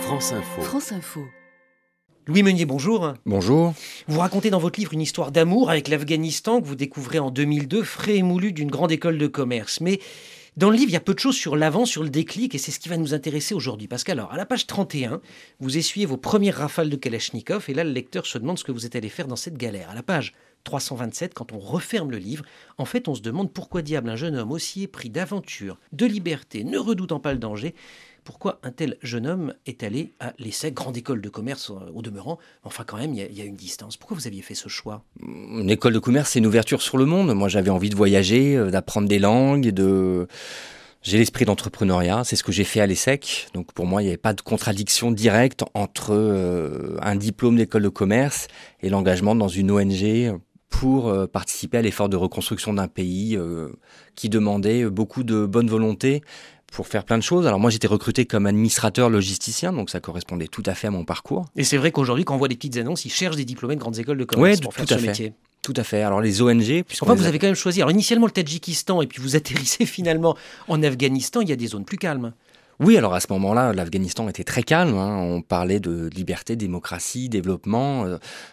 France Info. France Info. Louis Meunier, bonjour. Bonjour. Vous racontez dans votre livre une histoire d'amour avec l'Afghanistan que vous découvrez en 2002, frais et moulu d'une grande école de commerce. Mais dans le livre, il y a peu de choses sur l'avant, sur le déclic, et c'est ce qui va nous intéresser aujourd'hui. Parce qu'alors, à la page 31, vous essuyez vos premières rafales de Kalachnikov, et là, le lecteur se demande ce que vous êtes allé faire dans cette galère. À la page 327, quand on referme le livre, en fait, on se demande pourquoi diable un jeune homme aussi épris d'aventure, de liberté, ne redoutant pas le danger, pourquoi un tel jeune homme est allé à l'ESSEC, grande école de commerce au demeurant. Enfin, quand même, il y a une distance. Pourquoi vous aviez fait ce choix ? Une école de commerce, c'est une ouverture sur le monde. Moi, j'avais envie de voyager, d'apprendre des langues, J'ai l'esprit d'entrepreneuriat, c'est ce que j'ai fait à l'ESSEC. Donc pour moi, il n'y avait pas de contradiction directe entre un diplôme d'école de commerce et l'engagement dans une ONG pour participer à l'effort de reconstruction d'un pays qui demandait beaucoup de bonne volonté pour faire plein de choses. Alors moi, j'étais recruté comme administrateur logisticien, donc ça correspondait tout à fait à mon parcours. Et c'est vrai qu'aujourd'hui, quand on voit des petites annonces, ils cherchent des diplômés de grandes écoles de commerce pour faire ce métier. Tout à fait. Alors les ONG... Enfin, vous avez quand même choisi. Alors initialement le Tadjikistan, et puis vous atterrissez finalement en Afghanistan, il y a des zones plus calmes. Oui, alors à ce moment-là, l'Afghanistan était très calme. On parlait de liberté, démocratie, développement.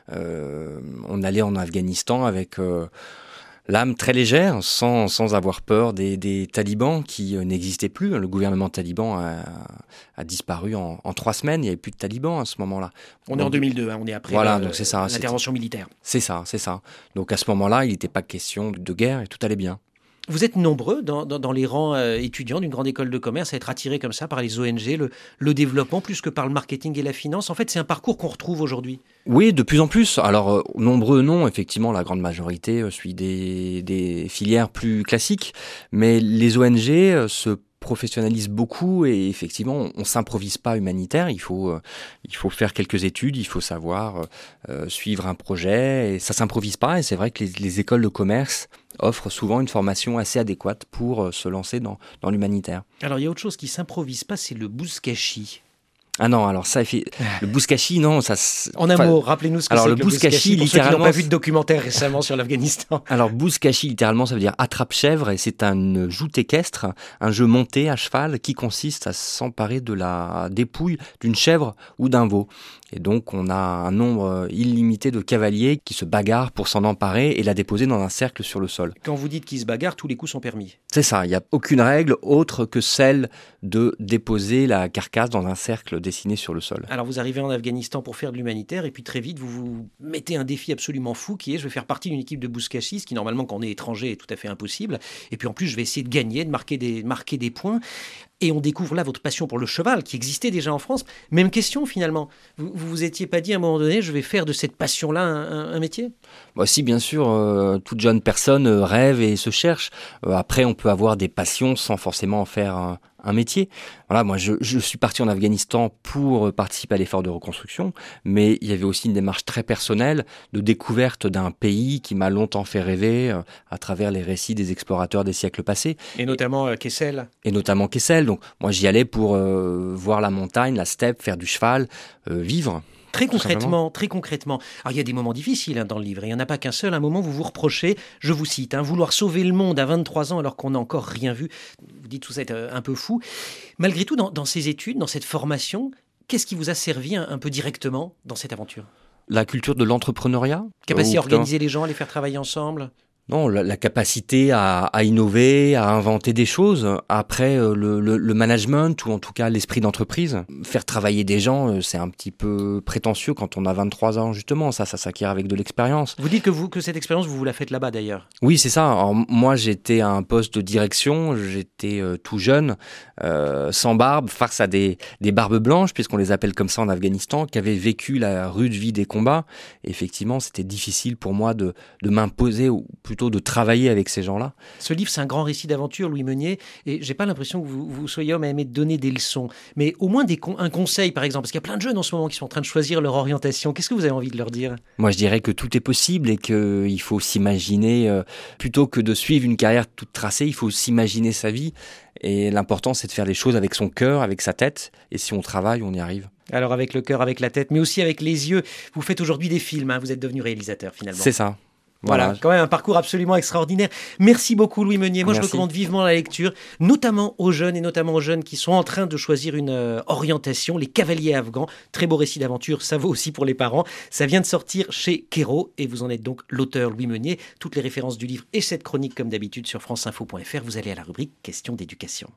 On allait en Afghanistan avec... l'âme très légère, sans avoir peur des talibans qui n'existaient plus. Le gouvernement taliban a disparu en 3 semaines. Il n'y avait plus de talibans à ce moment-là. On est en 2002, on est après donc c'est ça, l'intervention militaire. C'est ça. Donc à ce moment-là, il n'était pas question de guerre et tout allait bien. Vous êtes nombreux dans les rangs étudiants d'une grande école de commerce à être attirés comme ça par les ONG, le développement, plus que par le marketing et la finance. En fait, c'est un parcours qu'on retrouve aujourd'hui. Oui, de plus en plus. Alors, nombreux non, effectivement, la grande majorité suit des filières plus classiques. Mais les ONG se professionnalise beaucoup et effectivement on s'improvise pas humanitaire, il faut faire quelques études, il faut savoir suivre un projet et ça s'improvise pas, et c'est vrai que les écoles de commerce offrent souvent une formation assez adéquate pour se lancer dans l'humanitaire. Alors il y a autre chose qui s'improvise pas, c'est le bouzkashi. Ah non, alors ça, le bouzkashi, non, ça... En un mot, rappelez-nous ce que c'est le que le bouzkashi, pour ceux qui n'ont pas vu de documentaire récemment sur l'Afghanistan. Alors, bouzkashi, littéralement, ça veut dire attrape-chèvre, et c'est une joute équestre, un jeu monté à cheval qui consiste à s'emparer de la dépouille d'une chèvre ou d'un veau. Et donc, on a un nombre illimité de cavaliers qui se bagarrent pour s'en emparer et la déposer dans un cercle sur le sol. Quand vous dites qu'ils se bagarrent, tous les coups sont permis. C'est ça, il n'y a aucune règle autre que celle de déposer la carcasse dans un cercle dessiné sur le sol. Alors, vous arrivez en Afghanistan pour faire de l'humanitaire et puis très vite, vous vous mettez un défi absolument fou qui est je vais faire partie d'une équipe de bouzkashi, ce qui normalement, quand on est étranger, est tout à fait impossible. Et puis en plus, je vais essayer de gagner, de marquer des points. Et on découvre là votre passion pour le cheval qui existait déjà en France. Même question finalement. Vous vous étiez pas dit à un moment donné, je vais faire de cette passion-là un métier ? Bah, si, bien sûr, toute jeune personne rêve et se cherche. Après, on peut avoir des passions sans forcément en faire un métier. Voilà, moi, je suis parti en Afghanistan pour participer à l'effort de reconstruction, mais il y avait aussi une démarche très personnelle de découverte d'un pays qui m'a longtemps fait rêver à travers les récits des explorateurs des siècles passés. Et notamment Kessel. Donc, moi, j'y allais pour voir la montagne, la steppe, faire du cheval, vivre. Très concrètement. Alors, il y a des moments difficiles dans le livre. Il n'y en a pas qu'un seul. À un moment, vous vous reprochez, je vous cite, vouloir sauver le monde à 23 ans alors qu'on n'a encore rien vu. Vous dites tout ça est un peu fou. Malgré tout, dans ces études, dans cette formation, qu'est-ce qui vous a servi un peu directement dans cette aventure ? La culture de l'entrepreneuriat. Capacité à organiser les gens, à les faire travailler ensemble ? Non, la capacité à innover, à inventer des choses. Après, le management, ou en tout cas l'esprit d'entreprise. Faire travailler des gens, c'est un petit peu prétentieux quand on a 23 ans, justement. Ça s'acquiert avec de l'expérience. Vous dites que cette expérience, vous la faites là-bas, d'ailleurs. Oui, c'est ça. Alors, moi, j'étais à un poste de direction. J'étais tout jeune, sans barbe, face à des barbes blanches, puisqu'on les appelle comme ça en Afghanistan, qui avaient vécu la rude vie des combats. Et effectivement, c'était difficile pour moi de m'imposer, ou plutôt de travailler avec ces gens-là. Ce livre, c'est un grand récit d'aventure, Louis Meunier, et j'ai pas l'impression que vous soyez homme à aimer donner des leçons, mais au moins un conseil, par exemple, parce qu'il y a plein de jeunes en ce moment qui sont en train de choisir leur orientation. Qu'est-ce que vous avez envie de leur dire ? Moi, je dirais que tout est possible et qu'il faut s'imaginer, plutôt que de suivre une carrière toute tracée, il faut s'imaginer sa vie. Et l'important, c'est de faire les choses avec son cœur, avec sa tête, et si on travaille, on y arrive. Alors avec le cœur, avec la tête, mais aussi avec les yeux, vous faites aujourd'hui des films, vous êtes devenu réalisateur finalement. C'est ça. Voilà, quand même un parcours absolument extraordinaire. Merci beaucoup Louis Meunier. Moi, je recommande vivement la lecture, notamment aux jeunes et notamment aux jeunes qui sont en train de choisir une orientation. Les Cavaliers afghans, très beau récit d'aventure, ça vaut aussi pour les parents. Ça vient de sortir chez Kero et vous en êtes donc l'auteur Louis Meunier. Toutes les références du livre et cette chronique comme d'habitude sur franceinfo.fr. Vous allez à la rubrique questions d'éducation.